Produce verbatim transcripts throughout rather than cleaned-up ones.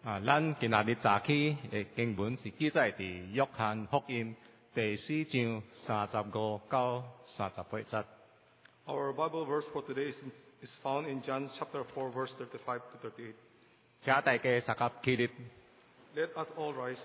啊，咱今仔日早起嘅經文是記載喺約翰福音第四章三十五到三十八節。 Our Bible verse for today is, is found in John chapter four, verse thirty-five to thirty-eight. 請大家三級起立， Let us all rise.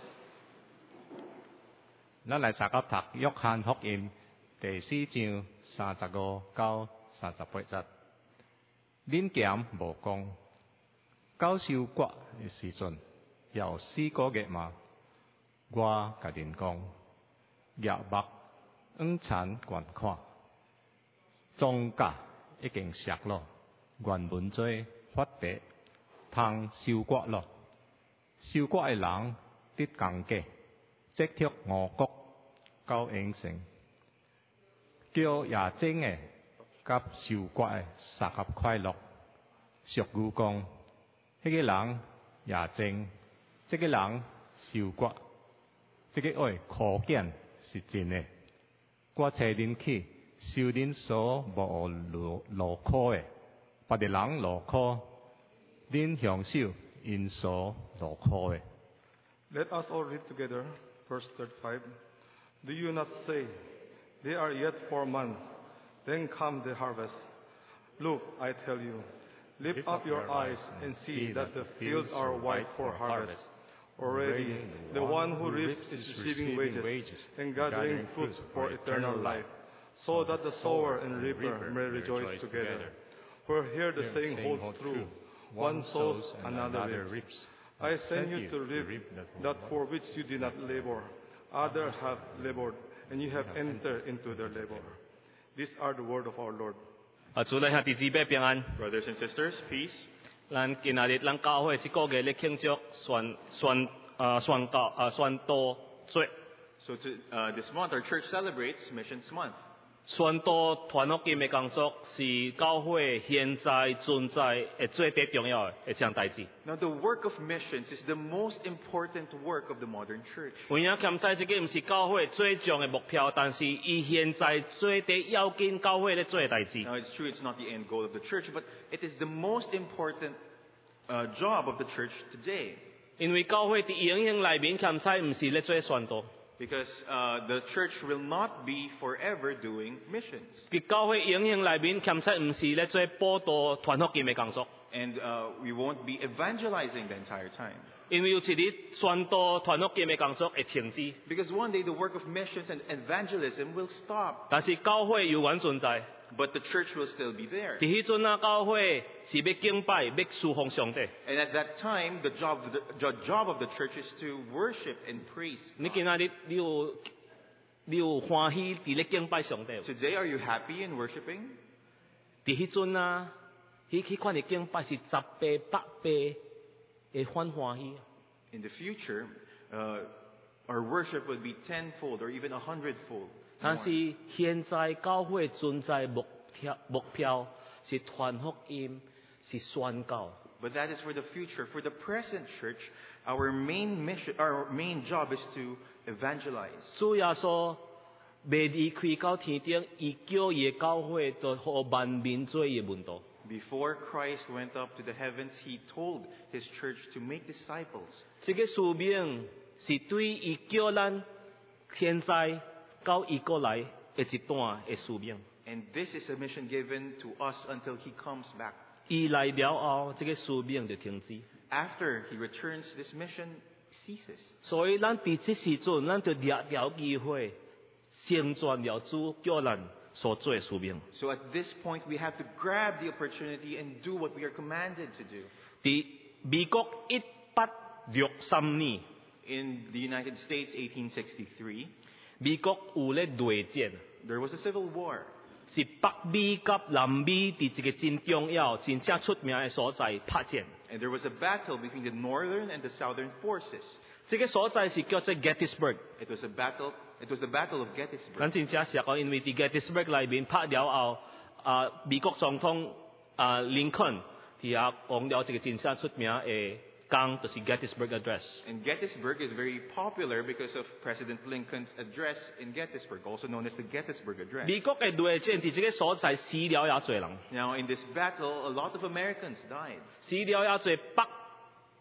咱來三級讀約翰福音第四章三十五到三十八節。恁鹹無講，到收割嘅時陣，有四個月嘛。我甲恁講，夜目午餐觀看，莊稼已經熟咯，原本做發白，通收割咯。收割嘅人得工價，積蓄五穀到永生，叫野種嘅甲收割嘅三合快樂。俗語講，迄個人野種，即個人收割，即個愛可見是真嘅。我找恁去收恁所無勞勞苦嘅，別個人勞苦，恁享受因所勞苦嘅。 Let us all read together, verse thirty-five. Do you not say, There are yet four months, then come the harvest? Look, I tell you, lift up your eyes and see that the fields are white for harvest. Already, the one who reaps is receiving wages and gathering fruit for eternal life, so that the sower and reaper may rejoice together. For here the saying holds true, one sows, another reaps. I send you to reap that for which you did not labor. Others have labored, and you have entered into their labor. These are the word of our Lord. 啊，主嚟兄弟姊妹平安。 Brothers and sisters, peace. 咱今仔日咱教會即個月咧慶祝宣宣啊宣教啊宣道節。 So to, uh, this month, our church celebrates Missions Month. 宣道團福音嘅工作是教會現在存在嘅最最重要嘅一項代志。 Now, the work of missions is the most important work of the modern church. 有影兼在即個唔是教會最重嘅目標，但是伊現在最最要緊教會咧做嘅代志。 Now, it's true it's not the end goal of the church, but it is the most important uh, job of the church today. 因為教會佇影響內面兼在唔是咧做宣道。 Because uh, the church will not be forever doing missions. 佇教會影響內面兼在唔是咧做報道團福音嘅工作。 And uh, we won't be evangelizing the entire time. 因為有一日宣道團福音嘅工作會停止， Because one day the work of missions and evangelism will stop. 但是教會永遠存在。 But the church will still be there. 佇迄陣啊，教會是要敬拜、要侍奉上帝。 And at that time, the job, of the, the job of the church is to worship and praise 你 God. 今仔日你有你有歡喜佇咧敬拜上帝？ Today, are you happy in worshiping? 佇迄陣啊，迄迄款嘅敬拜是十倍、百倍嘅歡歡喜。 In the future, uh, our worship will be tenfold or even a hundredfold. 但是現在教會存在目標目標是傳福音，是宣教。 But that is for the future. For the present church, our main mission, our main job is to evangelize. 主耶穌未離開到天頂，伊叫伊嘅教會就互萬民做伊嘅門徒。 Before Christ went up to the heavens, he told his church to make disciples. 這個使命是對伊叫咱現在到伊過來嘅一段嘅使命。 And this is a mission given to us until he comes back. 伊來了後，這個使命就停止。 After he returns, this mission ceases. 所以咱佇這時陣，咱就掠了機會，成全了主叫咱所做嘅使命。 So at this point, we have to grab the opportunity and do what we are commanded to do. 佇美國一八六三年， In the United States, eighteen sixty-three, 美國有咧內戰， there was a civil war. 是北美甲南美佇一個真重要、真正出名嘅所在拍戰。 And there was a battle between the northern and the southern forces. 這個所在是叫做 Gettysburg。 It was a battle, it was the Battle of Gettysburg. 咱真正實講，因為佇 Gettysburg 內面拍了後，啊，美國總統啊林肯佇遐講了一個真正出名嘅講，就是 Gettysburg Address。 And Gettysburg is very popular because of President Lincoln's address in Gettysburg, also known as the Gettysburg Address. 美國嘅內戰佇這個所在死了也濟人， Now, in this battle, a lot of Americans died. 死了也濟北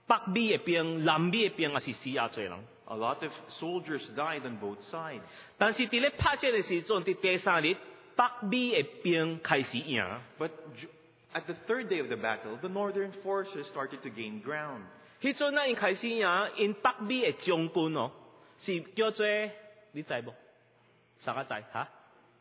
北美嘅邊、南美嘅邊也是死啊，多人。 A lot of soldiers died on both sides. 但是喺咧拍這個時陣，喺第三日，北美嘅邊開始贏。 But j- at the third day of the battle, the northern forces started to gain ground. 迄陣咧，因開始贏，因北美嘅將軍哦，是叫做你知無？啥個知嚇？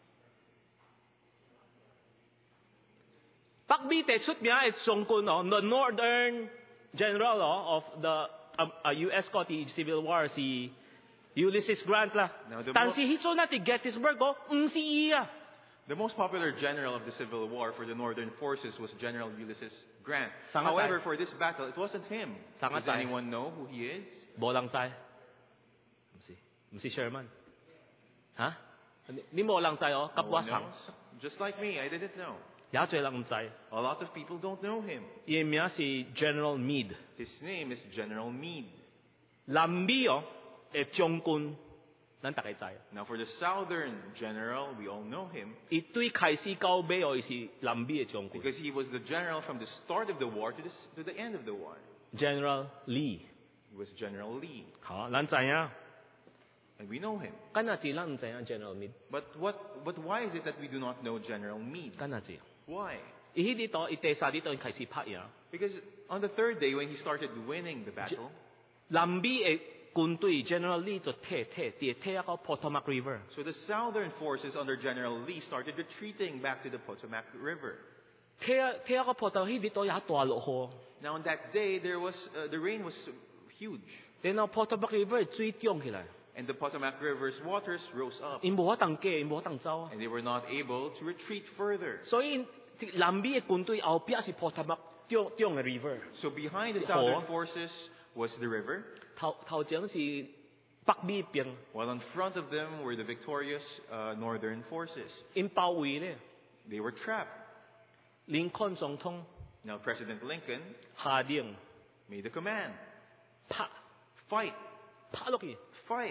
北美最出名嘅將軍哦 ，the Northern General 哦 of the uh, uh, U S 嗰啲 Civil War 是 Ulysses Grant 啦 Now the。 但是迄陣咧喺 Gettysburg 哦，唔是伊啊。 The most popular general of the Civil War for the northern forces was General Ulysses Grant. Sangat However, tayo. for this battle, it wasn't him. Sangat Does tayo. anyone know who he is? 冇人知，唔是唔是 Sherman 嚇？你你冇人知哦，甲 No 我 one 上 knows. Just like me, I didn't know. 也最人唔知， A lot of people don't know him. 伊名是 General Meade。 His name is General Meade. 南美哦嘅將軍，咱大家知。 Now, for the southern general, we all know him 伊對開始到尾哦，伊是南美嘅將軍 because he was the general from the start of the war to the, s- to the end of the war. ，General Lee。 He was General Lee, 好，咱知影， and we know him. 今日字咱唔知影 General Meade， But what? But why is it that we do not know General Meade? 今日字。 Why? 伊迄啲度，伊第三日度開始拍贏， Because on the third day, when he started winning the battle, 南美嘅軍隊 General Lee 就退退，跌退一個 Potomac River。 so the southern forces under General Lee started retreating back to the Potomac River. 退啊退一個 Potomac 迄啲度也大落雨。 Now, on that day, there was uh, the rain was huge, 然後 Potomac River 水漲起來， and the Potomac River's waters rose up, 因無法當過，因無法當走啊。 and they were not able to retreat further. 所以南美嘅軍隊後邊是 Potomac 漲漲嘅 river， So behind the Oh. southern forces was the river, 頭頭前是北美邊， while in front of them were the victorious uh, northern forces. 因包圍咧。 They were trapped. 林肯總統 Now, President Lincoln 下令 made the command, 拍 fight, 拍落去。 fight.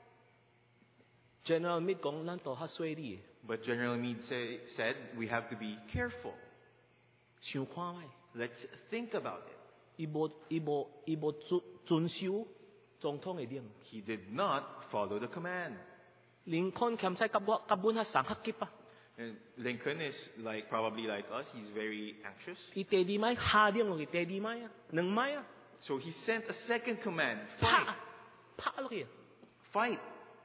General Meade講咱度較水利， But General Meade say, said, we have to be careful. 想看覓， Let's think about it. 伊無伊無伊無遵遵守總統嘅令。 He did not follow the command. 林肯欠使甲我甲阮較上較急啊！ And Lincoln is like probably like us. He's very anxious. 伊第二擺下令落去，第二擺啊，兩擺啊， So he sent a second command, 拍 fight, 拍落去。 fight.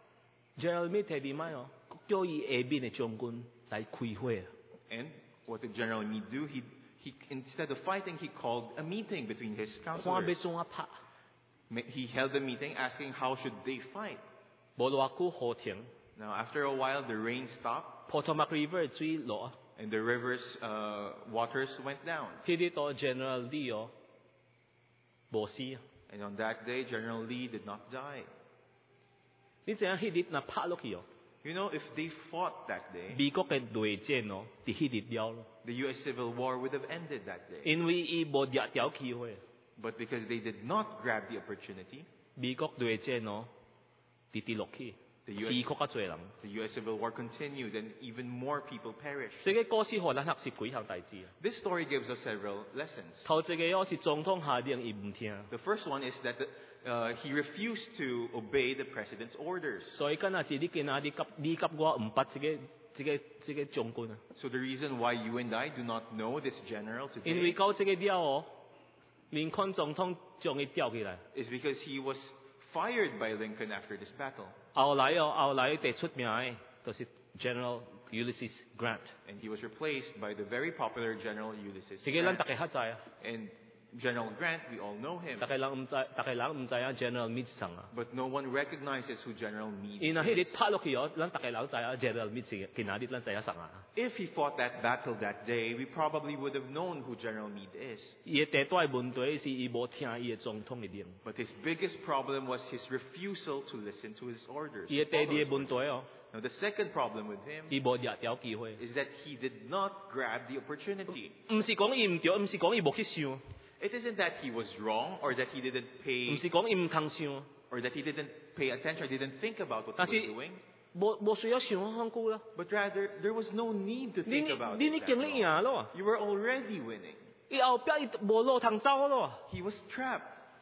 General Meade 第二擺哦，叫伊下邊嘅將軍來開會啊。 And what did General Meade do? He, he instead of fighting, he called a meeting between his 看要 counselors. 怎啊拍， Ma- He held a meeting asking how should they fight. 無偌久雨停 Now, after a while, the rain stopped ，Potomac River 水落啊。 and the river's uh, waters went down. 迄啲度 General Lee 哦，無死啊。 And on that day, General Lee did not die. 你知影迄日若拍落去哦， You know, if they fought that day, 美國嘅內戰哦，伫迄日了咯， the U S Civil War would have ended that day. 因為伊無掠條機會， But because they did not grab the opportunity, 美國內戰哦，直直落去， The 死 U S 確較濟人。 the U S Civil War continued and even more people perished. 這個故事互咱學習幾項代志啊。 This story gives us several lessons. 頭一個哦是總統下令伊唔聽， The first one is that the, uh, he refused to obey the president's orders. 所以今日是你見啊，你甲你甲我唔捌這個這個這個將軍啊， So the reason why you and I do not know this general 因為 today 到這個了哦，林肯總統將伊吊起來。 is because he was fired by Lincoln after this battle. 後來哦，後來最出名嘅就是 General Ulysses Grant， And he was replaced by the very popular General Ulysses 這個咱 Grant. 大家較知啊， And General Grant, we all know him. 大家人唔知，大家人唔知啊 General Meade 是啥啊。 But no one recognizes who General Meade 因為迄 is. 日拍落去哦，咱大家人知啊 General Meade 是去哪裡，咱知影啥啊。 If he fought that battle that day, we probably would have known who General Meade is. 伊嘅第大問題是伊無聽伊嘅總統嘅令， But his biggest problem was his refusal to listen to his orders. 伊嘅第二個問題哦， Now, the second problem with him 伊無掠條機會。 is that he did not grab the opportunity. 唔是講伊唔對，唔是講伊無去想， It isn't that he was wrong or that he didn't 唔 pay 是講伊唔通想， or that he didn't pay attention, didn't think about what 但 he 是 was doing. 無無需要想咁久啦。 But rather, there was no need to 你 think about 你 it. 你 that 經歷 long. 贏咯， You were already winning. 伊後壁伊無路通走咯。 He was trapped.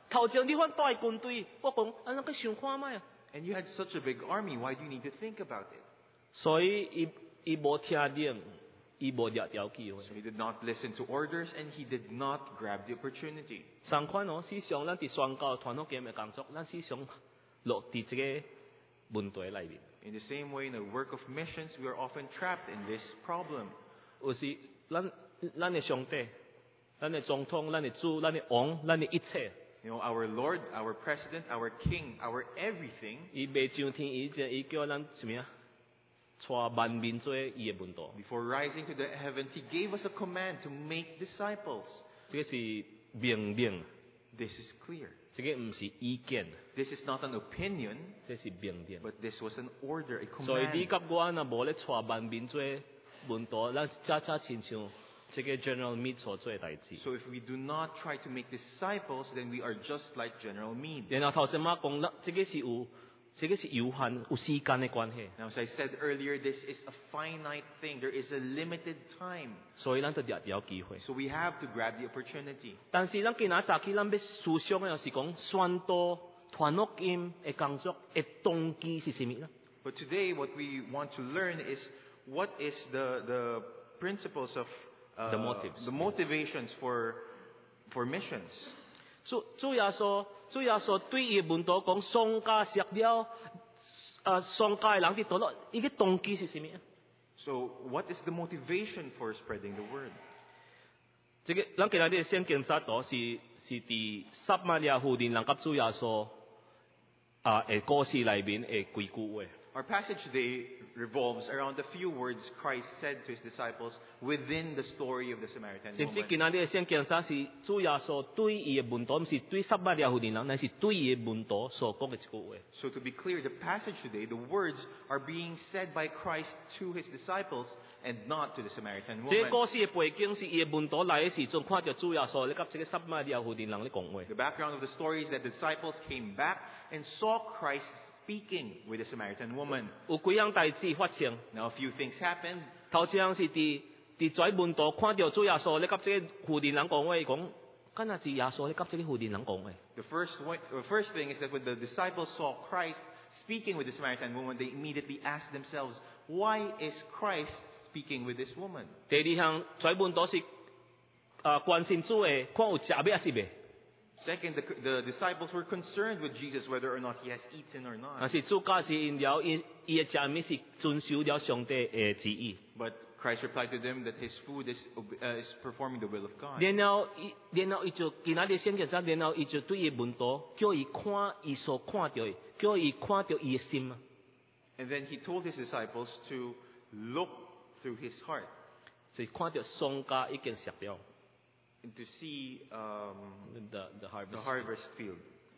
頭前你番帶軍隊，我講啊，咱去想看賣啊。 And you had such a big army. Why do you need to think about it? 所以伊伊無聽令，伊無掠條機會。 So he did not listen to orders, and he did not grab the opportunity. 相款哦，事實上咱佇宣教團福音嘅工作，咱事實上落佇即個問題內面。 In the same way, in the work of missions, we are often trapped in this problem. 有時咱咱嘅上帝、咱嘅總統、咱嘅主、咱嘅王、咱嘅一切， You know, our Lord, our President, our King, our everything, 伊未上天以前，伊叫咱什麼啊？帶萬民做伊嘅門徒， before rising to the heavens, he gave us a command to make disciples. 這個是命令， This is clear. 這個唔是意見， This is not an opinion, 這是命令。 but this was an order, a 所以你 command. 甲我若無咧帶萬民做門徒，咱恰恰親像這個 General Meade 所做嘅代志。 So if we do not try to make disciples, then we are just like General Meade. 然後頭先我講啦，這個是有，這個是有限、有時間嘅關係， Now, as I said earlier, this is a finite thing. There is a limited time. 所以咱就掠條機會。 So we have to grab the opportunity. 但是咱今仔早起，咱要思想嘅就是講宣導傳福音嘅工作嘅動機是什麼呢？ But today, what we want to learn is what is the, the principles of uh, The motives. the motivations for, for missions. 主主耶穌，主耶穌對伊門徒講，喪家食了，啊喪家嘅人啲墮落，伊嘅動機是什麼？ So, what is the motivation for spreading the word? 這個咱今日啲聖經查到是是佇撒瑪利亞婦人人甲主耶穌啊嘅故事裏面嘅幾句話。 Our passage today revolves around a few words Christ said to his disciples within the story of the Samaritan 甚至 woman. 今日啲聖經查是主耶穌對伊嘅門徒，唔是對撒瑪利亞婦人人，乃是對伊嘅門徒所講嘅一句話。 So to be clear, the passage today, the words are being said by Christ to his disciples and not to the Samaritan 這個 woman. 故事嘅背景是伊嘅門徒來嘅時陣，看到主耶穌咧，甲這個撒瑪利亞婦人人咧講話。 The background of the story is that the disciples came back and saw Christ speaking with the Samaritan woman. 有幾樣代志發生。 Now, a few things happened. 頭一樣是佇佇在門徒看到主耶穌咧，甲這個婦人人講話，講敢若是耶穌咧，甲這個婦人人講話。 The first, one, the first thing is that when the disciples saw Christ speaking with the Samaritan woman, they immediately asked themselves, why is Christ speaking with this woman? 第二項，在門徒是啊關心主嘅，看有食咩還是未。 Second, the, the disciples were concerned with Jesus whether or not he has eaten or 但 not. 是主假是因了，伊伊嘅食物是遵守了上帝嘅旨意。 But Christ replied to them that his food is, ob- uh, is performing the will of God. 然後伊，然後伊就今仔日聖經章，然後伊就對伊門徒叫伊看伊所看到嘅，叫伊看到伊嘅心啊。 And then he told his disciples to look through his heart 就看到喪家已經食了 and to see um, the the the harvest。 harvest field.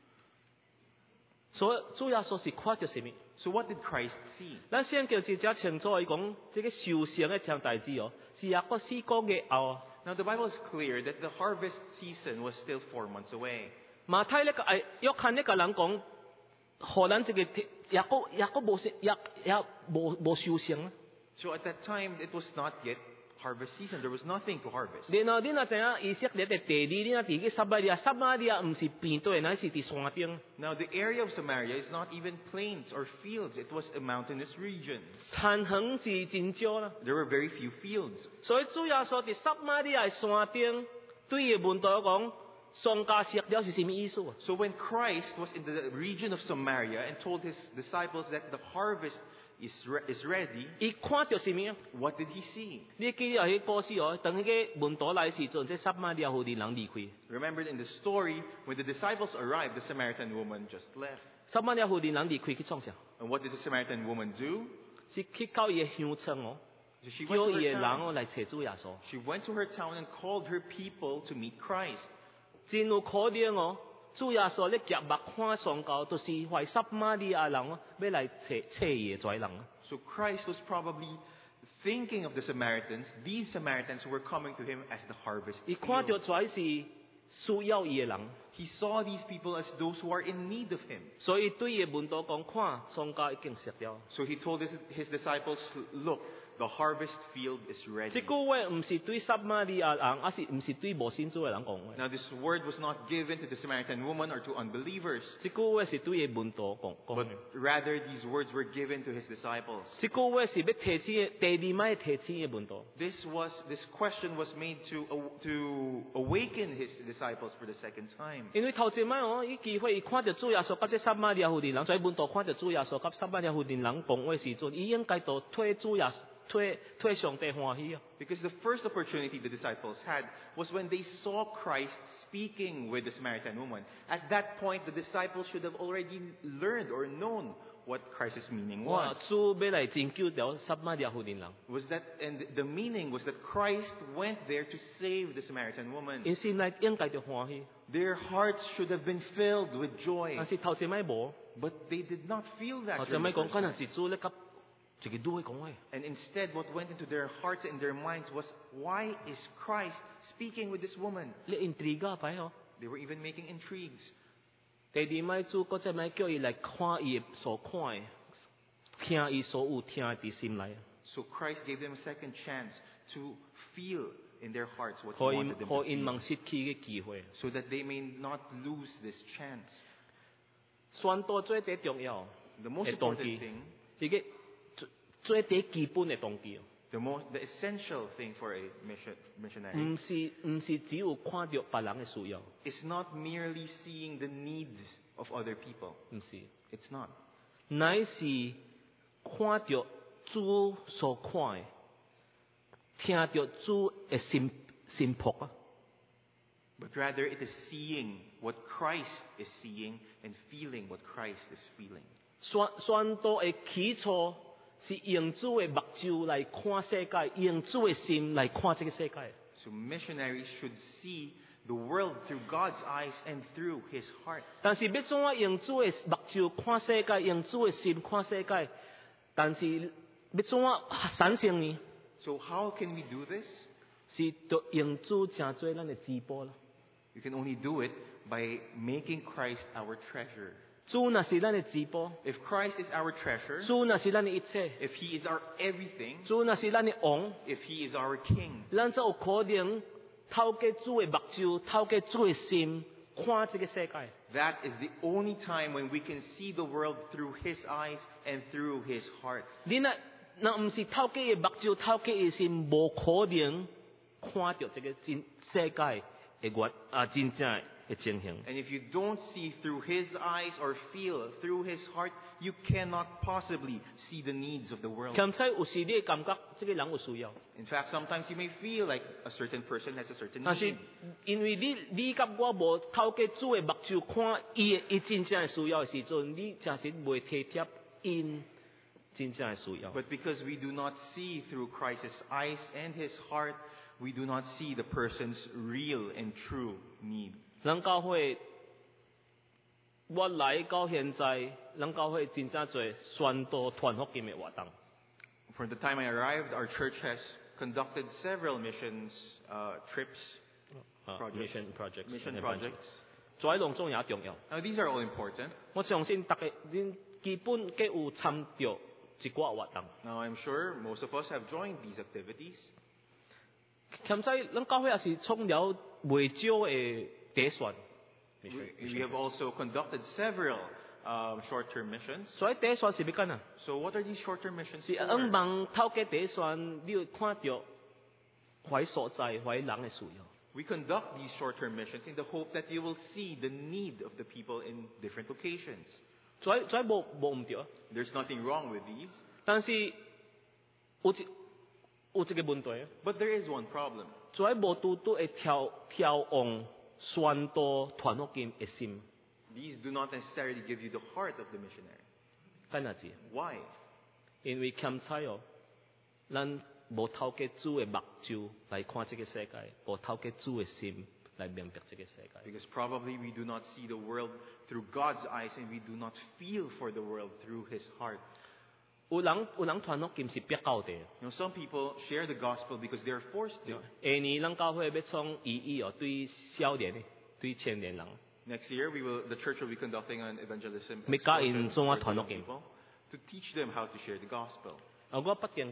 所以主耶穌是看到什麼？ So what did Christ see? 咱聖經是只清楚伊講，這個受成嘅場代志哦，是抑個四個月後啊。 Now the Bible is clear that the harvest season was still four months away. 馬太呢個誒，約翰呢個人講，荷蘭這個抑個抑個無成，抑抑無無受成啊。 So at that time, it was not yet harvest season. There was nothing to harvest. 然後你若知影以色列嘅地理，你若佇個撒瑪利亞，撒瑪利亞唔是平地，乃是佇山頂。 Now the area of Samaria is not even plains or fields. It was a mountainous region. 田橫是真少啦， There were very few fields. 所以主耶穌佇撒瑪利亞嘅山頂對伊門徒講，喪家食了是什麼意思啊？ So when Christ was in the region of Samaria and told his disciples that the harvest is, re- is ready, 伊看到什麼啊？ what did he see? 你記得迄個故事哦，當迄個門徒來時陣，即撒瑪利亞婦人人離開。 Remember in the story, when the disciples arrived, the Samaritan woman just left. 撒瑪利亞婦人人離開去創啥？ And what did the Samaritan woman do? 是去到伊嘅鄉村哦， So she 叫 went 伊 to 嘅 her 人 town. 哦來找主耶穌。 She went to her town and called her people to meet Christ. 真有可能哦，主耶穌咧夾目看上教，都是為撒瑪利亞人哦，要來找找伊嘅跩人啊。 So Christ was probably thinking of the Samaritans, these Samaritans who were coming to him as the harvest 伊看到 field. 跩是需要伊嘅人， He saw these people as those who are in need of him. 所以對伊嘅門徒講，看上教已經食了。 So he told his, his disciples, look, the harvest field is 即 ready. 句話唔是對撒瑪利亞人，而是唔是對無信主嘅人講嘅。 Now, this word was not given to the Samaritan woman or to unbelievers, 即句話是對嘅門徒講講 but 嘅。 rather these words were given to his disciples. 即句話是要提醒嘅第二擺提醒嘅門徒。 This was this question was made to aw- to awaken his disciples for the second time. 因為頭前擺哦，伊機會伊看到主耶穌甲即撒瑪利亞婦人人，所以門徒看到主耶穌甲撒瑪利亞婦人人講話時陣，伊應該就替主耶穌替替上帝歡喜啊！ Because the first opportunity the disciples had was when they saw Christ speaking with the Samaritan woman. At that point, the disciples should have already learned or known what Christ's meaning 哇 was.！ 主要嚟拯救掉撒瑪利亞婦人人， Was that, and the meaning was that Christ went there to save the Samaritan woman. 因心內應該就歡喜， Their hearts should have been filled with joy, 但是頭前擺無， but they did not feel that. 頭前 during 擺 the 講 first 可能 time. 是主咧甲一個女嘅講話， And instead, what went into their hearts and their minds was, why is Christ speaking with this woman? 你 intriga 擺哦。 They were even making intrigues. 第二擺主嗰隻擺叫伊來看伊所看嘅，聽伊所有聽喺心內， So Christ gave them a second chance to feel in their hearts what He 可因 wanted them 可 to 因 feel, 望失去嘅機會。 so that they may not lose this chance. 宣道最第重要 The most 嘅動 important 機， thing, 伊個最最第基本嘅動機， the most, the essential thing for a mission, missionary 唔是唔是只有看到別人嘅需要， is not merely seeing the need of other people. 唔是， It's not. 乃是看到主所看嘅，聽到主嘅心心魄啊！ But rather, it is seeing what Christ is seeing and feeling what Christ is feeling. 宣宣道嘅起初是用主嘅目睭來看世界，用主嘅心來看這個世界。 So missionaries should see the world through God's eyes and through His heart. 但是要怎樣用主嘅目睭看世界，用主嘅心看世界，但是要怎樣產生呢？ So how can we do this? 是要用主成做咱嘅至寶啦。 You can only do it by making Christ our treasure. 主若是咱嘅至寶， If Christ is our treasure, 主若是咱嘅一切， if He is our everything, 主若是咱嘅王， if He is our King, 咱就有可能透過主嘅目睭，透過主嘅心看這個世界。 that is the only time when we can see the world through His eyes and through His heart. 你若若唔是透過嘅目睭，透過嘅心，無可能看到這個真世界嘅原啊真正嘅情形。 And if you don't see through His eyes or feel through His heart, you cannot possibly see the needs of the world. 兼且有時你會感覺這個人有需要， In fact, sometimes you may feel like a certain person has a certain 但是 need. 因為你你甲我無透過主嘅目睭看伊嘅伊真正嘅需要嘅時陣，你真是袂體貼因真正嘅需要。 But because we do not see through Christ's eyes and His heart, we do not see the person's real and true need. 咱教會，我來到現在，咱教會真正做宣道傳福音嘅活動。 From the time I arrived, our church has conducted several missions uh, trips, 啊 Projects. mission projects mission and projects. 在當中也重要。 Now, these are all important. 我相信大家恁基本皆有參與一寡活動。 Now, I'm sure most of us have joined these activities. 兼且咱教會也是創了袂少嘅第選。 We, we have also conducted several um, short-term missions. 所以第選是要幹啊？ So, what are these short-term missions 是 for? 希望透過第選，你會看到懷所在、懷人嘅需要。 We conduct these short-term missions in the hope that you will see the need of the people in different locations. 所以所以無無唔對啊。 There's nothing wrong with these, 但是有一有一個問題啊。 but there is one problem. 所以無拄拄會挑挑往宣道傳福音嘅心， These do not necessarily give you the heart of the missionary. 干哪子？ Why? 因為欠彩哦，咱無透過主嘅目睭來看這個世界，無透過主嘅心來明白這個世界。 Because probably we do not see the world through God's eyes and we do not feel for the world through His heart. 有人有人傳福音是逼到的。 You know, some people share the gospel because they are forced to. 下年咱教會要創意義哦，對少年的、對青年人， Next year, we will, the church will be conducting an evangelism 咪教因 excursion 怎樣 for 傳福 young 音。 people to teach them how to share the gospel. 啊，我不見過嘛。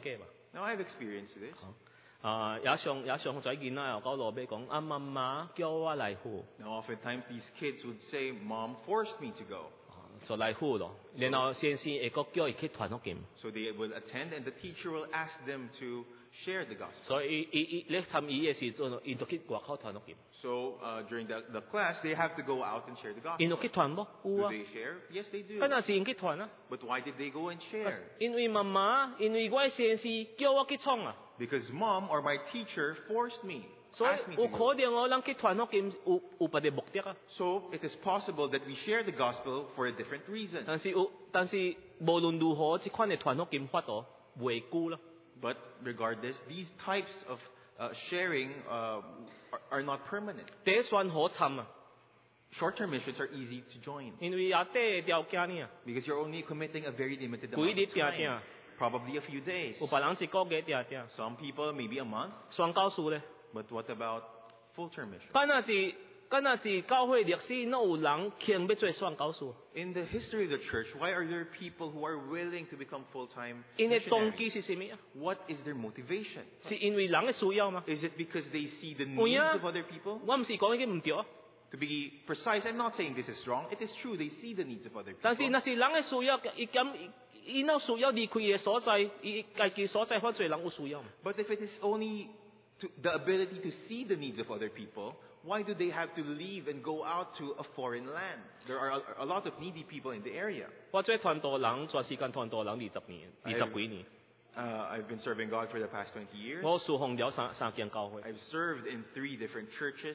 Now I've experienced this. 啊，也上也上仔見啦，又講羅比講，啊媽媽叫我嚟護， Now oftentimes these kids would say, Mom forced me to go. 就嚟護咯。然後先先會個叫佢去團福音， So they will attend and the teacher will ask them to share the gospel. 所以伊伊你探伊嘅時陣，伊就去外口團福音， So uh, during the, the class, they have to go out and share the 伊 gospel. 就去團冇？有 Do 啊， they share? Yes, they do. 咁啊自然去團啊。 But why did they go and share? 因為媽媽，因為我嘅先生叫我去創啊， Because mom or my teacher forced me, 所以 asked me 有 to 可 go. 能我諗去團福音有有別嘅目的啊。 So it is possible that we share the gospel for a different reason. 但是有，但是無論如何，即款嘅團福音法度維固啦。 But regardless, these types of uh, sharing uh, are, are not permanent. 第一算可尋啊， Short-term missions are easy to join 因為也低條件呢， because you're only committing a very limited 幾 amount 日 of 定 time, 定， probably a few days. 有別人一個月定定， Some people maybe a month, 宣教書咧， but what about full-term missions? 敢若是敢若是教會歷史，哪有人傾要做宣教書？ In the history of the church, why are there people who are willing to become full-time 因為動 missionaries? 機是什麼啊？ What is their motivation? 是因為人嘅需要嘛？ Is it because they see the 會 needs 啊 of other people? 我唔是講呢啲唔對啊， To be precise, I'm not saying this is wrong. It is true, they see the needs of other 但是 people. 若是人嘅需要，伊咁伊若需要離開嘅所在，伊家己所在，反做人有需要嘛？ But if it is only to, the ability to see the needs of other people, why do they have to leave and go out to a foreign land? There are a, a lot of needy people in the area. 我做團隊人，全時間團隊人二十年，二十幾年， Uh, I've been serving God for the past twenty years. 我侍奉了三三間教會。 I've served in three different churches.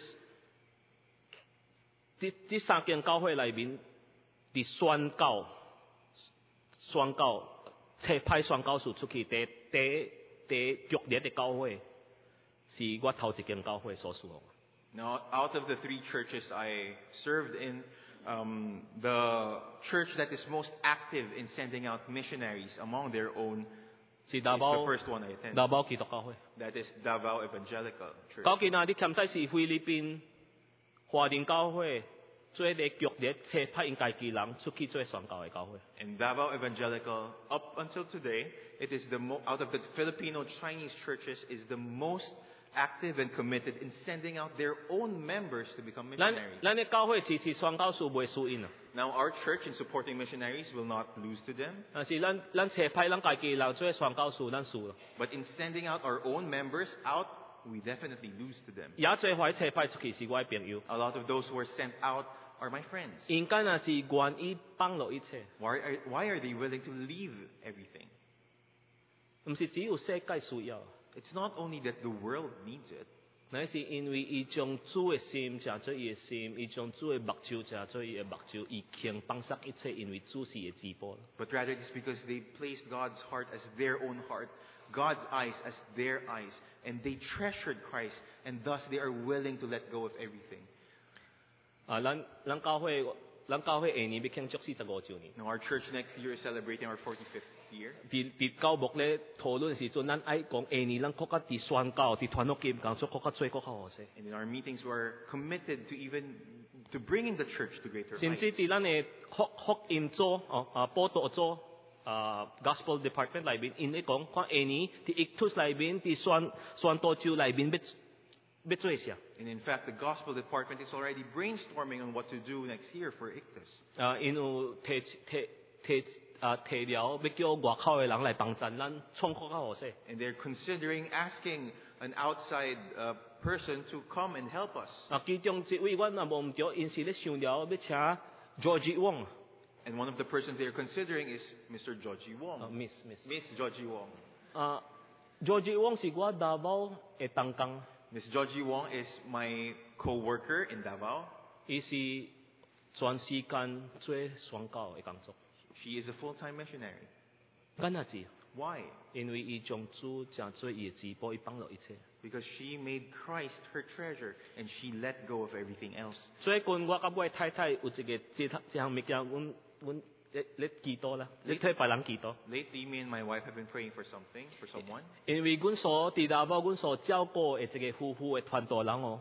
啲啲三間教會裏面，啲宣教、宣教、車派宣教士出去，第第第劇烈嘅教會，是我頭一間教會所屬。 Now, out of the three churches I served in, um, the church that is most active in sending out missionaries among their own 是 is 大 the 包 first one I attended. 大包基督教會。 That is Davao Evangelical Church. 究竟啊，啲潛在是菲律賓華人教會，做啲劇烈車派應該嘅人出去做宣教嘅教會。 In Davao Evangelical, up until today, it is the mo- out of the Filipino Chinese churches is the most active and committed in sending out their own members to become 咱 missionaries. 咱嘅教會次次宣教士唔會輸贏啊！ Now, our church in supporting missionaries will not lose to them, 但是咱咱車派咱家己人做宣教士，咱輸啦。 but in sending out our own members out, we definitely lose to them. 也最壞車派出去是我嘅朋友， A lot of those who are sent out are my friends. 應該那是願意幫助一切， Why are, why are they willing to leave everything? 唔是只有世界需要， It's not only that the world needs it, 乃是因為伊將主嘅心食做伊嘅心，伊將主嘅目睭食做伊嘅目睭，伊傾放失一切，因為主是嘅至寶。 but rather it's because they placed God's heart as their own heart, God's eyes as their eyes, and they treasured Christ, and thus they are willing to let go of everything. 啊，咱咱教會，咱教會下年要慶祝四十五週年。 Now, our church next year is celebrating our forty-fifth year. 伫伫教牧咧討論時陣，咱愛講下年咱國家伫宣教、伫團福音工作國家做國較好勢。 And in our meetings, we're committed to even to bringing the church to greater 甚至 heights. 伫咱嘅福福音組哦啊報道組啊 Gospel Department 裏邊，因咧講看下年伫 Ictus 裏邊，伫宣宣道州裏邊要要做啥？ And in fact, the gospel department is already brainstorming on what to do next year for Ictus. 啊，因有提提提啊提了要叫外口嘅人來幫襯咱創國較好勢。 And they're considering asking an outside uh, person to come and help us. 啊，其中一位我若無唔對，因是咧想了要請 George Wong。 And one of the persons they are considering is Mister Georgie 啊 Wong. ，Miss Miss。 Miss Georgie Wong. 啊，George Wong 是我大包嘅同工， Miss Georgie Wong is my co-worker in Davao. 伊是全時間做宣教嘅工作。 She is a full-time missionary. 咁啊是， Why? 因為伊將主正做伊嘅至寶，伊幫助一切。 Because she made Christ her treasure and she let go of everything else. 最近我甲我太太有一個這一項物件，阮阮咧咧祈禱啦，咧替別人祈禱。 Lately, me and my wife have been praying for something, for someone. 因為阮所伫大包，阮所照顧嘅一個夫婦嘅團隊人哦，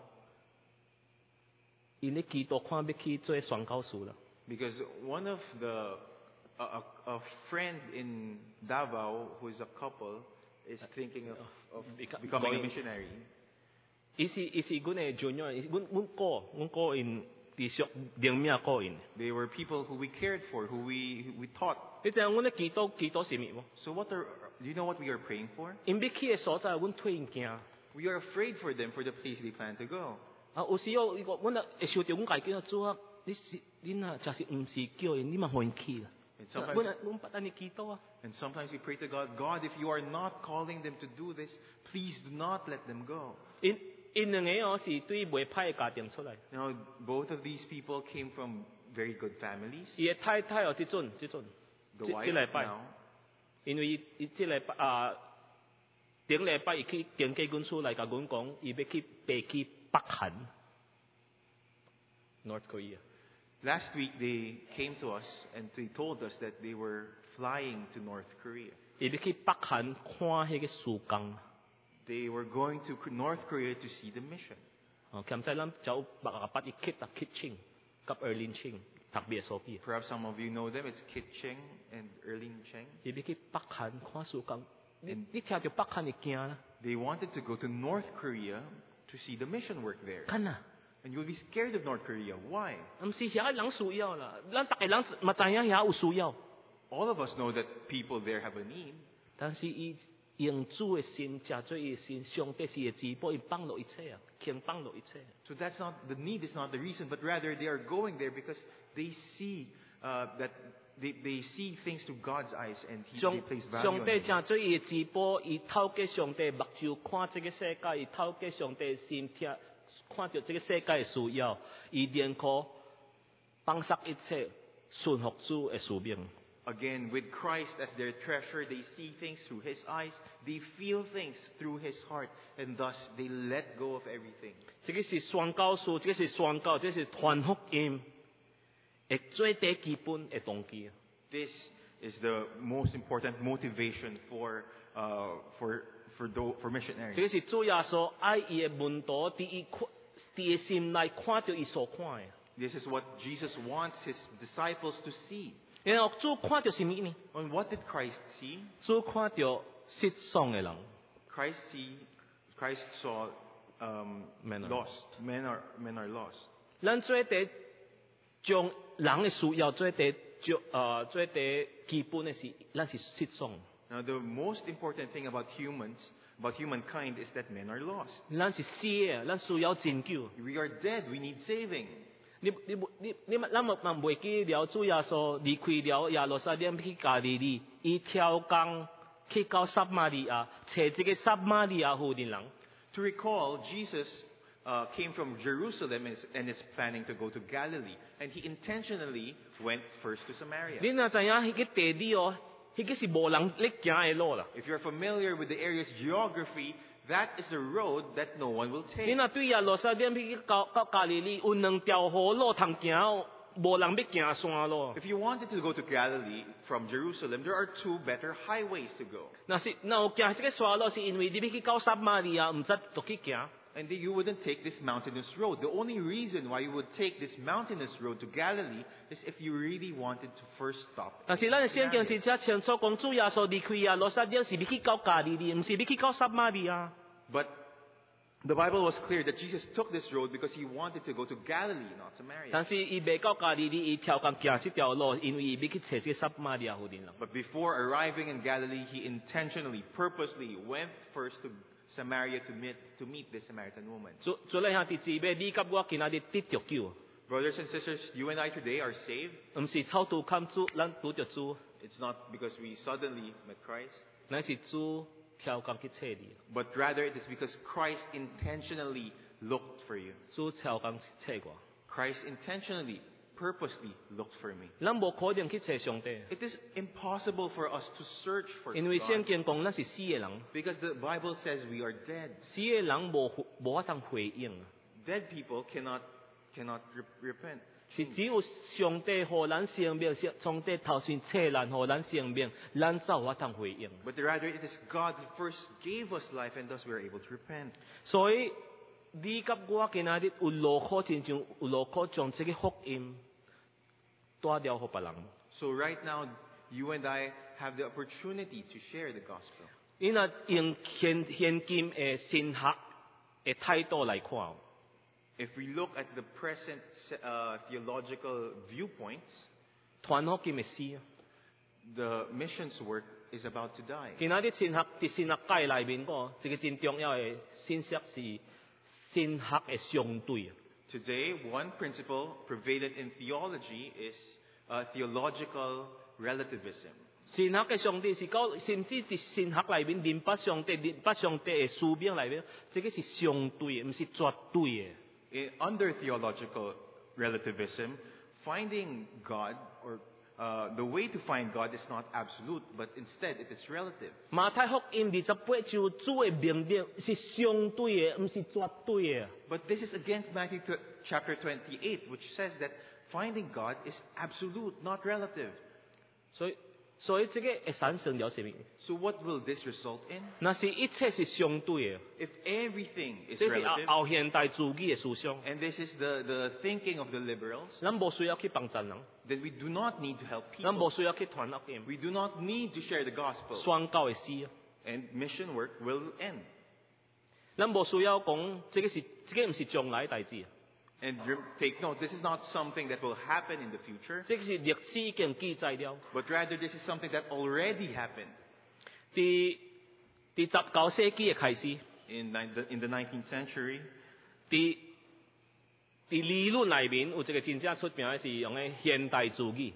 因咧祈禱看要去做宣教士啦。 Because one of the, a, a, a friend in Davao who is a couple is thinking of, of Beca- becoming a going- missionary. 伊是伊是阮的 junior，阮阮哥阮哥因伫属灵命哥因。 They were people who we cared for, who we who we taught. 你知影阮咧祈祷祈禱是乜無？ So what are do you know what we are praying for? 因要去的所在，阮退因驚。 We are afraid for them for the place they plan to go. 啊，有時候伊個阮啊會想到阮家己個主啊，你是恁啊，就是毋是叫因，你嘛互因去啦。 And sometimes 阮啊阮不但你祈禱啊， and sometimes we pray to God, God, if you are not calling them to do this, please do not let them go. 因因兩個哦是對袂歹的家庭出來， Now, both of these people came from very good families. 伊嘅太太哦，即陣即陣， The 即 wife 即禮拜， now, 因為伊伊即禮拜啊，頂禮拜伊去經紀阮厝來甲阮講，伊要去飛去北韓 ，North Korea。 last week they came to us and they told us that they were flying to North Korea. 伊要去北韓看迄個曙光。 They were going to North Korea to see the mission. 哦，兼在咱走白啊八伊 Kit 啊 Kit Ching，甲 Erlin Ching 特別所邊。 Perhaps some of you know them. It's Kit Ching and Erlin Cheng. 伊要去北韓看曙光。你嗯你聽到北韓會驚啦？ They wanted to go to North Korea to see the mission work there. 看啊， And you'll be scared of North Korea. Why? 毋是遐人需要啦，咱逐個人嘛知影遐有需要， All of us know that people there have a need. 但是伊用主的心，藉做伊的心，上帝是會支保，伊幫落一切啊，肯幫落一切。 So that's not the need is not the reason, but rather they are going there because they see uh, that they, they see things through God's eyes and he, 上 they place value 上 on 帝 it. 正做伊的支保，伊透過上帝的目睭看這個世界，伊透過上帝的心聽，看到這個世界的需要，伊連可放下一切，順服主的使命。 Again, with Christ as their treasure, they see things through his eyes, they feel things through his heart, and thus they let go of everything. 這個是宣教書，這個是宣教，這是傳福音嘅最低基本嘅動機。 This is the most important motivation for uh, for for tho- for 這 missionaries. 個是主耶穌愛伊嘅門徒，佇伊看，佇伊心內看到伊所看嘅。 This is what Jesus wants his disciples to see. 然後主看到是乜呢？ And what did Christ see? 主看到失喪嘅人。 Christ see Christ saw um, Men are lost. Men are men are lost. 咱做第將人嘅需要做第將誒做第基本嘅是，咱是失喪。 Now the most important thing about humans, about humankind, is that men are lost. 咱是死嘅，咱需要拯救。 We are dead. We need saving. 你你你你咱嘛嘛袂記了主耶穌離開了耶路撒冷去加利利，伊挑工去到撒瑪利亞，找這個撒瑪利亞婦人人。 To recall, Jesus uh, came from Jerusalem and is, and is planning to go to Galilee, and he intentionally went first to Samaria. 你若知影迄個地理哦，迄個是無人咧行嘅路啦。 If you're familiar with the area's geography, that is a road that no one will 你 take. 若對耶路撒冷去到到加利利，有兩條河路通行，無人要行山路。 If you wanted to go to Galilee from Jerusalem, there are two better highways to go. 若是若有行這個山路，是因為你要去到撒瑪利亞，毋知就去行。 And then you wouldn't take this mountainous road. The only reason why you would take this mountainous road to Galilee is if you really wanted to first stop. 但是咱嘅聖經真正清楚講，主耶穌離開耶路撒冷是要去到加利利，毋是要去到撒瑪利亞。 But the Bible was clear that Jesus took this road because he wanted to go to Galilee, not Samaria. 但是伊未到加利利，伊挑工行這條路，因為伊要去找這個撒瑪利亞婦人人。 But before arriving in Galilee, he intentionally, purposely went first to Samaria to meet, to meet this Samaritan woman. 主主嚟兄弟姊妹，你甲我今仔日得着救， Brothers and sisters, you and I today are saved. 毋是草圖看主，咱拄着主， It's not because we suddenly met Christ, 乃是主挑工去找你， but rather it is because Christ intentionally looked for you. 主挑工找我。 Christ intentionally, purposely looked for me. 咱無可能去找上帝， It is impossible for us to search for 因為聖 God 經講咱是死嘅人， because the Bible says we are dead. 死嘅人無無法通回應， Dead people cannot cannot re- repent. 是只有上帝互咱生命，上帝頭先賜咱互咱生命，咱才有法通回應。 But rather it is God who first gave us life and thus we are able to repent. 所以你甲我今仔日有路可親像有路可將這個福音帶了互別人。 So right now, you and I have the opportunity to share the gospel. 你若用現現今嘅神學嘅態度嚟看， If we look at the present uh, theological viewpoints, 團福音嘅死啊！ the missions work is about to die. 今仔日神學喺神學界裏面個一個真重要嘅信息是神學嘅相對啊！ Today, one principle pervaded in theology is uh, theological relativism. 神學嘅上帝是講，甚至喺神學裏面，連不上帝、連不上帝嘅書面裏面，這個是相對嘅，唔是絕對嘅。 In, under theological relativism, finding God or uh, the way to find God is not absolute, but instead it is relative. 馬太福音二十八章主嘅命令是相對嘅，唔是絕對嘅。 But this is against Matthew th- chapter twenty-eight, which says that finding God is absolute, not relative. 所以，所以這個會產生了什麼？ So what will this result in? 那是一切是相對嘅， If everything is 這是後 relative, 後現代主義嘅思想。 and this is the, the thinking of the liberals, 咱無需要去幫助人， then we do not need to help 咱無 people. 需要去傳福音， We do not need to share the gospel. 宣教嘅事啊！ And mission work will end. 咱無需要講，這個是這個唔是將來嘅代志， And rem- take note, this is not something that will happen in the future, 這個是歷史已經記載了。 but rather this is something that already happened. 第第十九世紀嘅開始， In, ni- the, in the nineteenth century, 第第理論裏面有一個真正出名嘅是用嘅現代主義。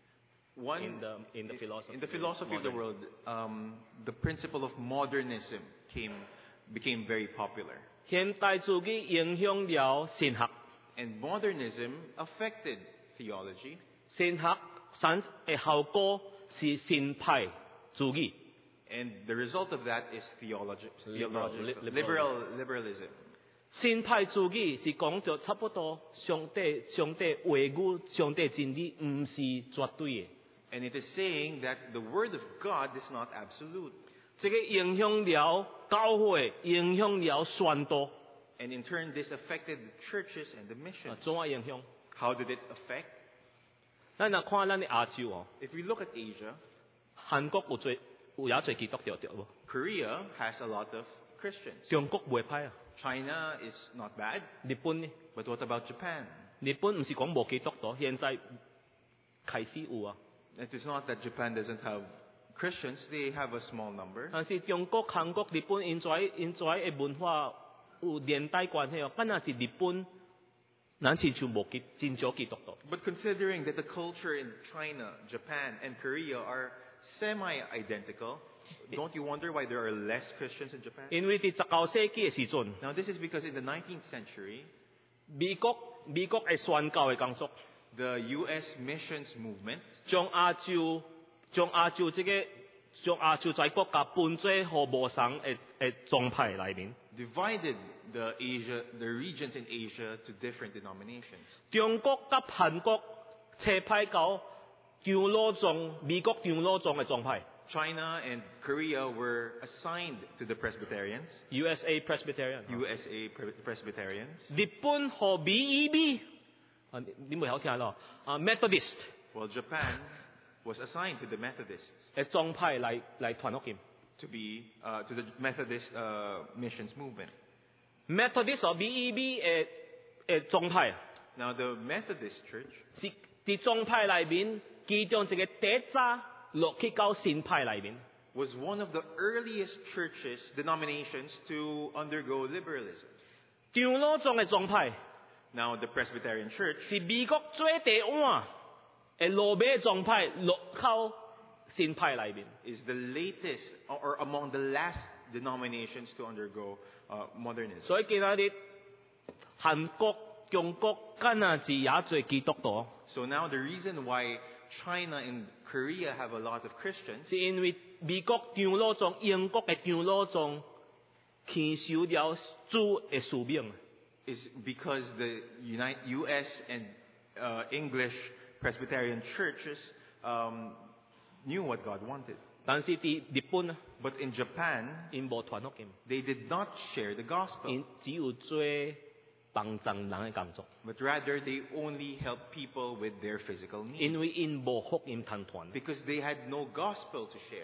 one, In the- in the philosophy in the of philosophy of the modern- world, um, the principle of modernism came, became very popular. 現代主義影響了神學， And modernism affected theology. 神學產嘅後果是神派主義。 And the result of that is theologi- Liberal- theological, li- liberal, liberalism. 神派主義是講咗差不多上帝上帝話語、上帝真理唔是絕對嘅。 And it is saying that the word of God is not absolute. 這個影響了教會，影響了宣道， And in turn, this affected the churches and the 啊， missions. 怎樣影響？ How did it affect? 咱若看咱嘅亞洲哦， If we look at Asia, 韓國有最有也最基督徒對無？ Korea has a lot of Christians. 中國袂歹啊， China is not bad, 日本呢？ but what about Japan? 日本唔是講無基督徒，現在開始有啊。 It is not that Japan doesn't have Christians, they have a small number. 但是中國、韓國、日本因在因在嘅文化有連帶關係哦。敢若是日本，咱親像無基真少基督徒。 But considering that the culture in China, Japan, and Korea are semi-identical, don't you wonder why there are less Christians in Japan? 因為伫十九世紀嘅時陣， Now, this is because in the nineteenth century, 美國美國嘅宣教嘅工作， the U S missions movement 將亞洲將亞洲這個將亞洲在國家分做和無相嘅嘅宗派裏面。 divided the Asia, the regions in Asia to different denominations. 中國甲韓國車派到長老宗、美國長老宗嘅宗派 China and Korea were assigned to the Presbyterians, ，U S A Presbyterian。 U S A Pre- Presbyterians, 日本和 B E B， 啊，你你冇好聽咯，啊 Methodist while Japan was assigned to the Methodists 嘅宗派嚟嚟傳福音。 to be uh, to the Methodist uh, missions movement. Methodist 和 B E B 誒誒宗派 Now, the Methodist Church 是啲宗派裏面其中一個第早落去到新派裏面。 was one of the earliest churches denominations to undergo liberalism. 長老宗嘅宗派 Now, the Presbyterian Church 是美國最第晚誒羅馬宗派落到新派裏面。 is the latest or, or among the last denominations to undergo uh, modernism. 所以今仔日韓國、中國敢若是也最基督徒， So now the reason why China and Korea have a lot of Christians 是因為美國長老宗、英國嘅長老宗牽受了主嘅使命。 is because the United, U S and uh, English Presbyterian churches um, knew what God wanted. 但是喺日本啊， But in Japan, 因無傳福音， they did not share the gospel, 因只有做幫助人嘅工作， but rather they only helped people with their physical 因 needs 為因無福音通傳。 because they had no gospel to share.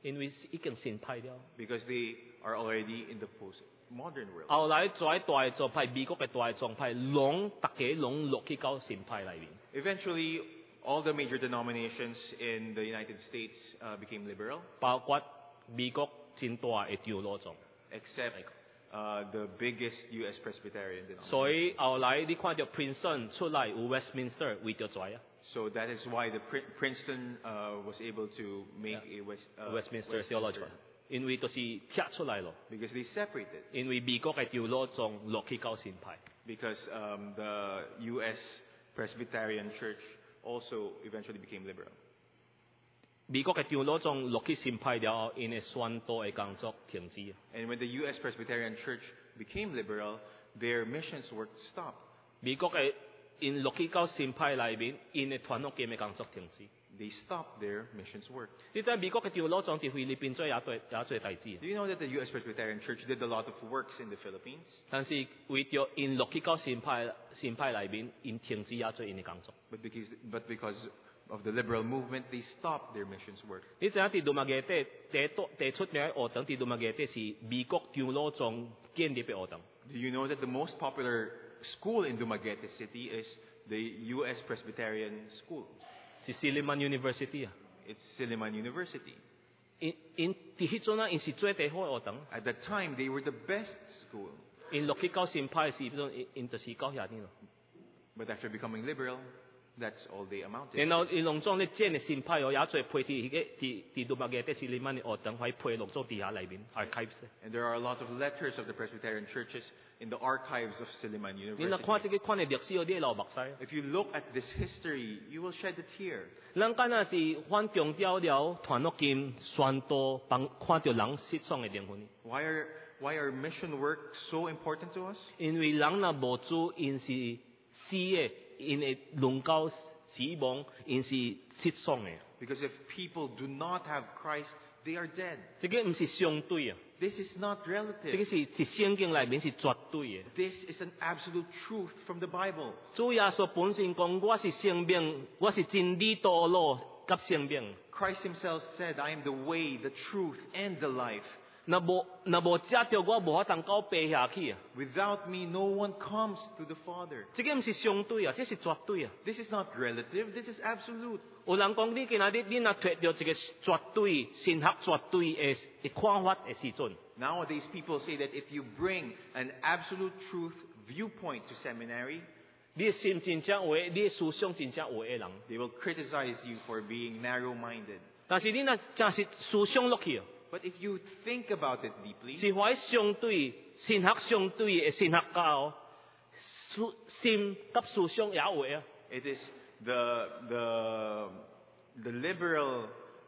因為已經先派了。 because they are already in the post-modern world. 後來在大眾派美國嘅大眾派，攏大家攏落去到先派裏面。 Eventually, all the major denominations in the United States uh, became liberal, 包括美國真大嘅長老眾。 except uh, the biggest U S Presbyterian denomination. 所以後來你看到 Princeton 出嚟有 Westminster 為咗罪啊 So that is why the Prin- Princeton uh, was able to make a West, uh, ，Westminster Theological，因為都是踢出嚟咯。 because they separated. 因為美國嘅長老眾落去到先派。 Because um, the U S Presbyterian Church also eventually became liberal. 美國嘅長老眾落去先派了，因為宣道嘅工作停止。 And when the U S Presbyterian Church became liberal, their missions work stopped. 美國嘅因落去到先派裏面，因為團屋嘅嘅工作停止。 They stopped their missions work. 你知美國嘅長老眾喺菲律賓做也做也做大事， Do you know that the U S Presbyterian Church did a lot of works in the Philippines? 但是為咗因落去到先派先派裏面，因停止也做因嘅工作。 But because, but because of the liberal movement, they stopped their missions work. 你知影喺杜馬嘅地第多第出名嘅學堂，喺杜馬嘅地是美國長老眾建立嘅學堂。 Do you know that the most popular school in Dumaguete City is the U S Presbyterian School? 是 Silliman University 啊， It's Silliman University. 因因喺迄陣啊，因是最第好嘅學堂。 At that time, they were the best school. 因落去到先派是嗰種，因因就是教遐啲咯。 But after becoming liberal, that's all they amounted 然後 to. 因農莊咧建嘅先派哦，也做配啲嘅啲啲杜馬嘅啲是你問嘅學堂，可以配農莊地下裏邊 archives。 And there are a lot of letters of the Presbyterian churches in the archives of Silliman 你若看 University. 這個看嘅歷史，有啲流目屎。 If you look at this history, you will shed a tear. 咱今日是反強調了團屋建宣道，幫看到人失喪嘅靈魂。 Why are, why are mission work so important to us? 因為人若無主，因是死嘅，因會淪到死亡，因是失喪嘅。 Because if people do not have Christ, they are dead. 這個唔是相對啊， This is not 這個 relative. 是是聖經裏面是絕對嘅。 This is an absolute truth from the Bible. 主耶穌本身講：我是生命，我是真理道路及生命。 Christ himself said, I am the way, the truth, and the life. 若無若無藉着我，無法通到爬下去啊！ Without me, no one comes to the Father. 這個唔是相對啊，這是絕對啊。 This is not relative, this is absolute. 有人講你今仔日你若脫掉一個絕對、神學絕對嘅嘅看法嘅時陣， Nowadays, people say that if you bring an absolute truth viewpoint to seminary, 你嘅心真正有嘅，你嘅思想真正有嘅人。 they will criticize you for being narrow-minded. 但是你若真是思想落去啊， But if you think about it deeply, 是話相對、神學相對嘅神學教，思心及思想也有嘅啊。 it is the, the, the liberal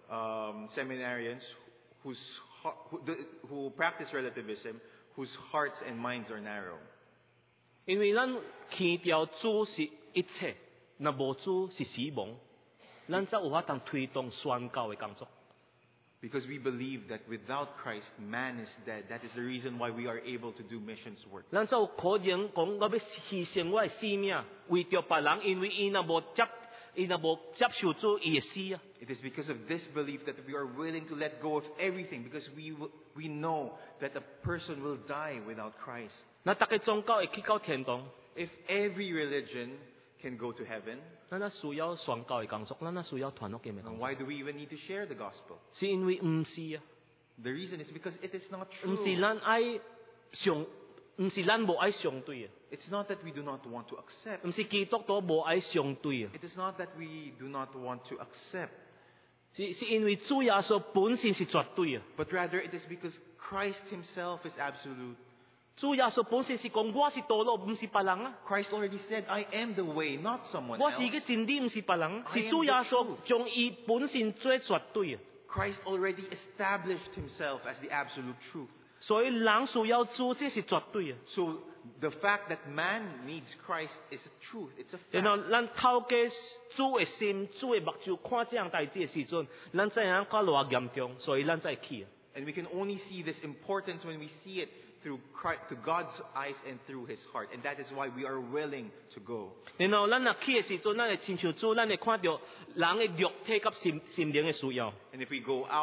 um, seminarians whose, heart- who, the, who practice relativism, whose hearts and minds are narrow. 因為咱牽掉主是一切，若無主是死亡，咱則有法通推動宣教嘅工作。 Because we believe that without Christ, man is dead. That is the reason why we are able to do missions work. 咱就有可能講，我要犧牲我嘅生命，為着別人，因為伊若無接，伊若無接受主，伊會死啊！ It is because of this belief that we are willing to let go of everything because we, w- we know that a person will die without Christ. 那大家宗教會去到天堂， If every religion can go to heaven, 咱啊需要宣教嘅工作，咱啊需要團屋嘅嘅 then 工作， why do we even need to share the gospel? 是因為唔是啊， The reason is because it is not 唔是 true. 咱愛上，唔是咱無愛相對啊， It's not that we do not want to accept. 唔是基督徒無愛相對啊， It is not that we do not want to accept. 是是因為主耶穌本身是絕對啊。 But rather it is because Christ himself is absolute. 主耶穌本身是講我是道路，唔是別人啊。 Christ already said, I am the way, not someone 我是 else. 個真理，唔是別人啊。 I am 是主耶 the 穌 truth. 將伊本身做絕對啊。 Christ already established himself as the absolute truth. 所以人需要主，這是絕對啊。 So the fact that man needs Christ is a truth. It's a 然後 fact. 咱透過主嘅心、主嘅目睭看這樣代志嘅時陣，咱知影佢偌嚴重，所以咱才去啊。 And we can only see this importance when we see it through Christ, to God's eyes and through his heart. And that is why we are willing to go. 然後咱若去嘅時陣，咱會親像主，咱會看到人嘅肉體及心心靈嘅需要。 And if we go out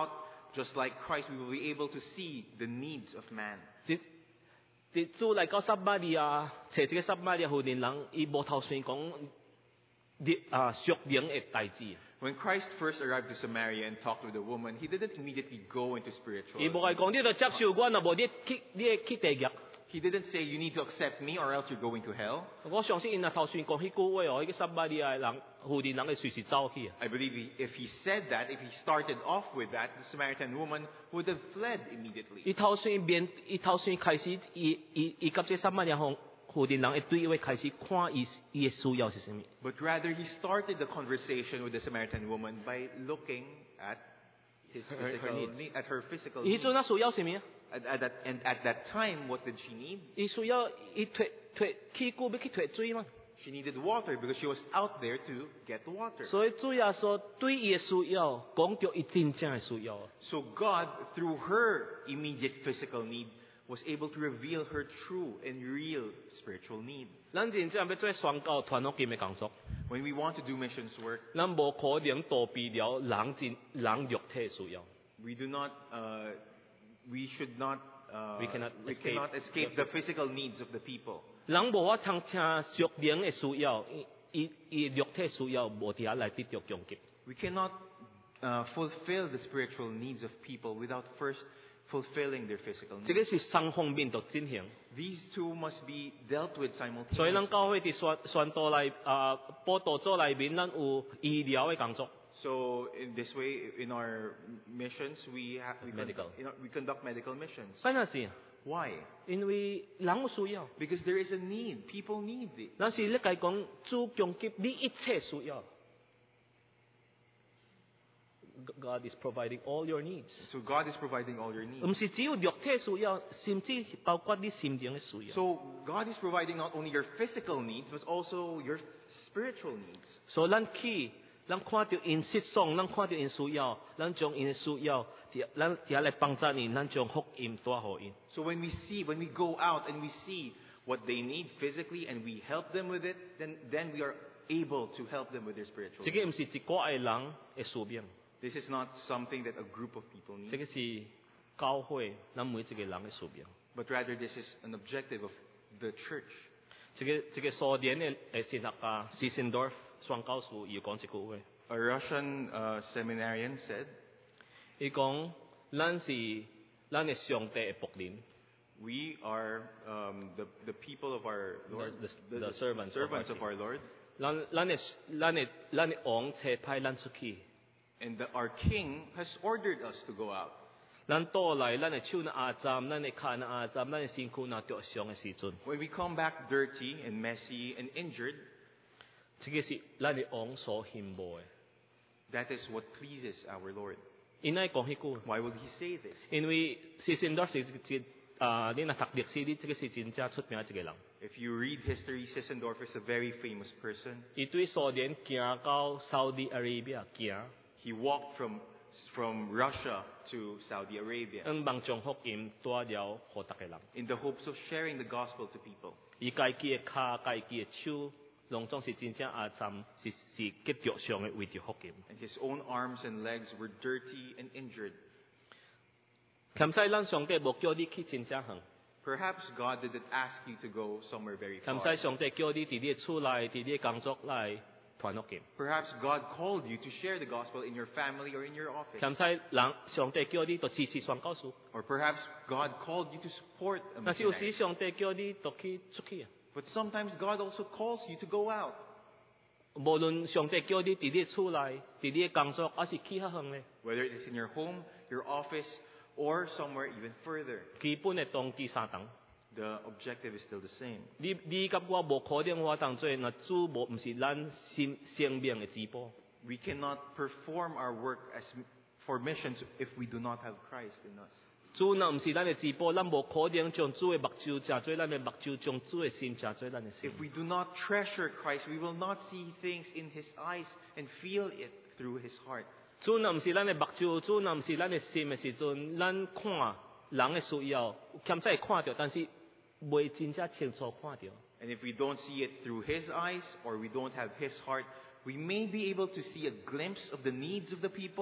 just like Christ, we will be able to see the needs of man. 即即主嚟到撒瑪利亞，找一個撒瑪利亞婦人人，伊無頭先講啲啊屬靈嘅代志。 When Christ first arrived to Samaria and talked with the woman, he didn't immediately go into spiritual. 伊無係講你就接受我，若無你去你去地獄。 He didn't say you need to accept me or else you're going to hell. 我相信因若頭先講迄句話哦，迄個撒瑪利亞人婦人人會隨時走去啊。 I believe he, if he said that, if he started off with that, the Samaritan woman would have fled immediately. 伊頭先面，伊頭先開始，伊伊伊甲這撒瑪利亞婦婦人人會對伊會開始看伊伊嘅需要是啥物。 But rather, he started the conversation with the Samaritan woman by looking at his Her- her physical needs. need, at her physical 伊 needs. 陣啊需要啥物啊？ At, at that, and at that time, what did she need? 伊需要伊脱脱起久要去脱水嘛。 She needed water because she was out there to get the water. 所以主耶穌對伊嘅需要，講到伊真正嘅需要。 So God, through her immediate physical need, was able to reveal her true and real spiritual need. 咱真正要做宣教團福音嘅工作， When we want to do missions work, 咱無可能逃避了人真人肉體嘅需要。 we do not, uh, we should not, uh, We cannot we escape cannot escape the physical needs of the people. 人無法通請屬靈嘅需要，伊伊肉體需要無啲來得到供給。 We cannot uh, fulfill the spiritual needs of people without first fulfilling their physical 這個 needs. 是雙方面度進行。 These two must be dealt with 所以咱 simultaneously. 教會啲宣宣導內啊，報道組內面，咱有醫療嘅工作， So in this way, in our missions, we have we, Medical. Conduct, you know, we conduct medical missions. 真係是， Why? 因為人有需要， Because there is a need. People need it. 咱是咧解講主供給你一切需要。God is providing all your needs， So God is providing all your needs. 唔是只有肉體需要，甚至包括你心靈嘅需要。 So God is providing not only your physical needs, but also your spiritual needs. 所以咱去，咱看到因失喪，咱看到因需要，咱將因嘅需要，咱哋嚟幫助因，咱將福音帶予因。 So when we see, when we go out and we see what they need physically and we help them with it, then, then we are able to help them with their spiritual 這個唔 needs. 是一個嘅人嘅使命， This is not something that a group of people 這 need, 個是教會咱每一個人嘅使命。 but rather this is an objective of the church. 這個這個蘇聯嘅誒神學家施森多夫宣教師要講一句話， A Russian uh, seminarian said, 伊講咱是咱嘅上帝嘅僕人。 we are um, the, the people of our Lord, The- the servants of servants our of our Lord, 咱咱嘅咱嘅咱嘅王差派咱出去， and that our King has ordered us to go out. 咱倒來，咱嘅手若壓站，咱嘅腳若壓站，咱嘅身軀若着傷嘅時陣， When we come back dirty and messy and injured, 這個是咱嘅王所羨慕嘅。 that is what pleases our Lord. 因愛講迄句， Why would he say this? 因為施森多夫是一個啊，你若讀歷史，你這個是真正出名嘅一個人。 If you read history, Sissendorf is a very famous person. 伊對蘇聯行到沙地阿拉伯行， He walked from, from Russia to Saudi Arabia 希望將福音帶了予逐個人。 in the hopes of sharing the gospel to people. 伊家己嘅腳、家己嘅手，攏總是真正壓站，是是結着傷嘅為着福音。 And his own arms and legs were dirty and injured. 冚使咱上帝無叫你去真正遠， Perhaps God didn't ask you to go somewhere very 冚 far. 使上帝叫你佇你嘅厝內，佇你嘅工作內傳福音。 Perhaps God called you to share the gospel in your family or in your office. 冚使人上帝叫你就支持宣教書， Or perhaps God called you to support a 但是有時 missionary. 上帝叫你就去出去啊。 But sometimes God also calls you to go out. 無論上帝叫你佇你嘅厝內，佇你嘅工作，還是去較遠咧， Whether it is in your home, your office, or somewhere even further. 基本嘅動機相同。 The objective is still the same. 你你甲我無可能話當做，若主無毋是咱生生命嘅指保。 We cannot perform our work as for missions if we do not have Christ in us. 主若毋是咱嘅指保，咱無可能將主嘅目睭成做咱嘅目睭，將主嘅心成做咱嘅心 If。we do not treasure Christ, we will not see things in His eyes and feel it through His heart. 主若毋是咱嘅目睭，主若毋是咱嘅心嘅時陣，咱看人嘅需要，兼且會看到，但是未真正清楚看到。 And if we don't see it through His eyes or we don't have His heart, we may be able to see a glimpse of the needs of the people,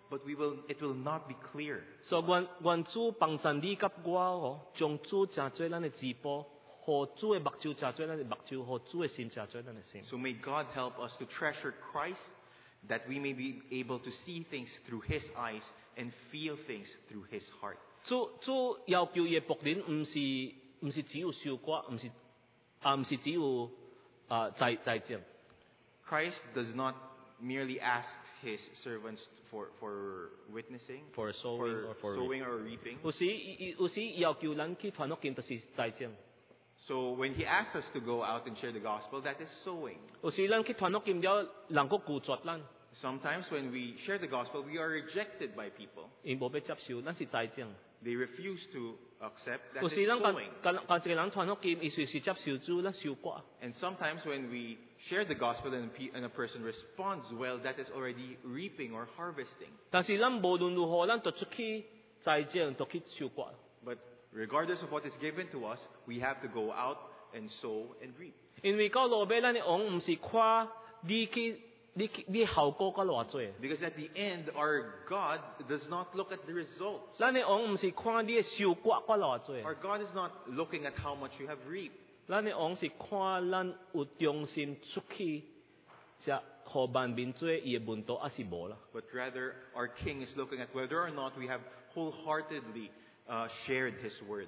but we will, it will not be clear. 所以願願主幫助你甲我哦，將主成做咱的指報，互主的目睭成做咱的目睭，互主的心成做咱的心。 So may God help us to treasure Christ, that we may be able to see things through His eyes and feel things through His heart. 主主要求伊僕人，唔是唔是只有受割，唔是啊唔是只有啊在在證。 Christ does not merely ask His servants for, for witnessing, For sowing for or for sowing or reaping. 有時有時要求咱去傳福音，就是在證； So when He asks us to go out and share the gospel, that is sowing. 有時咱去傳福音了，人佫拒絕咱， Sometimes when we share the gospel, we are rejected by people. 因無要接受，咱是在證。 They refuse to accept. That 有 is 時咱甲 sowing. 甲甲一個人傳福音，伊隨時接受主，咱受割。 And sometimes when we share the gospel and a, pe- and a person responds well, that is already reaping or harvesting. 但是咱無論如何，咱就出去在證，就去受割。 But regardless of what is given to us, we have to go out and sow and reap. 因為到落尾，咱的王毋是看你去你去你效果甲偌濟， Because at the end, our God does not look at the results. 咱的王毋是看你的受割甲偌濟， Our God is not looking at how much you have reaped. 咱的王是看咱有忠心出去，才互萬民做伊的門徒，還是無啦？ But rather, our King is looking at whether or not we have wholeheartedly uh, shared His word.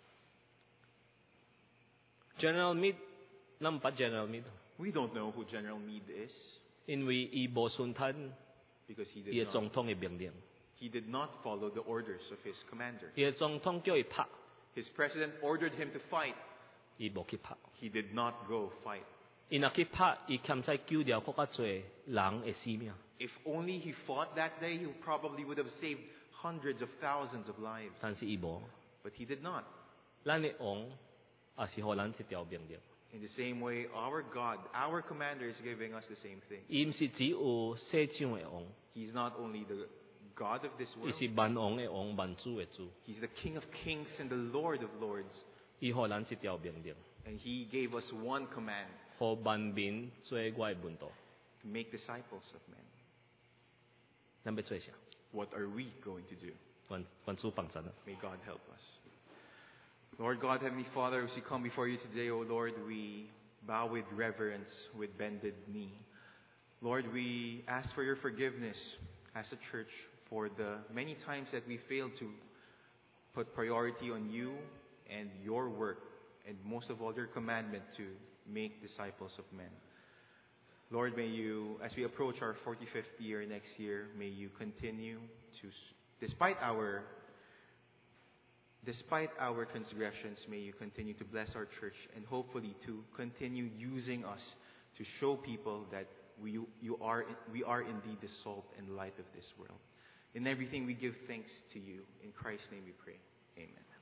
General Meade，咱毋捌 General Meade， We don't know who General Meade is 因為伊無順聽 because he 伊 did 的 not, 總統的命令， he did not follow the orders of his commander. 伊的總統叫伊拍， His president ordered him to fight. 伊無去拍。 He did not go fight. 伊若去拍，伊欠債救了更加濟人的性命。 If only he fought that day, he probably would have saved hundreds of thousands of lives. 但是伊無， But he did not. 咱的王也是互咱一條命令。 In the same way, our God, our commander is giving us the same thing. 伊毋是只有世上的王， He's not only the God of this 伊 world, 是萬王的王，萬主的主。 he's the King of kings and the Lord of lords. 伊互咱一條命令， And he gave us one command, 互萬民做我的門徒。 to make disciples of men. 咱要做啥？ What are we going to do? 願願主幫咱。 May God help us. Lord God, Heavenly Father, as we come before you today, O Lord, we bow with reverence, with bended knee. Lord, we ask for your forgiveness as a church for the many times that we failed to put priority on you and your work, and most of all, your commandment to make disciples of men. Lord, may you, as we approach our forty-fifth year next year, may you continue to, despite our Despite our transgressions, may you continue to bless our church and hopefully to continue using us to show people that we, you are, we are indeed the salt and light of this world. In everything we give thanks to you. In Christ's name we pray. Amen.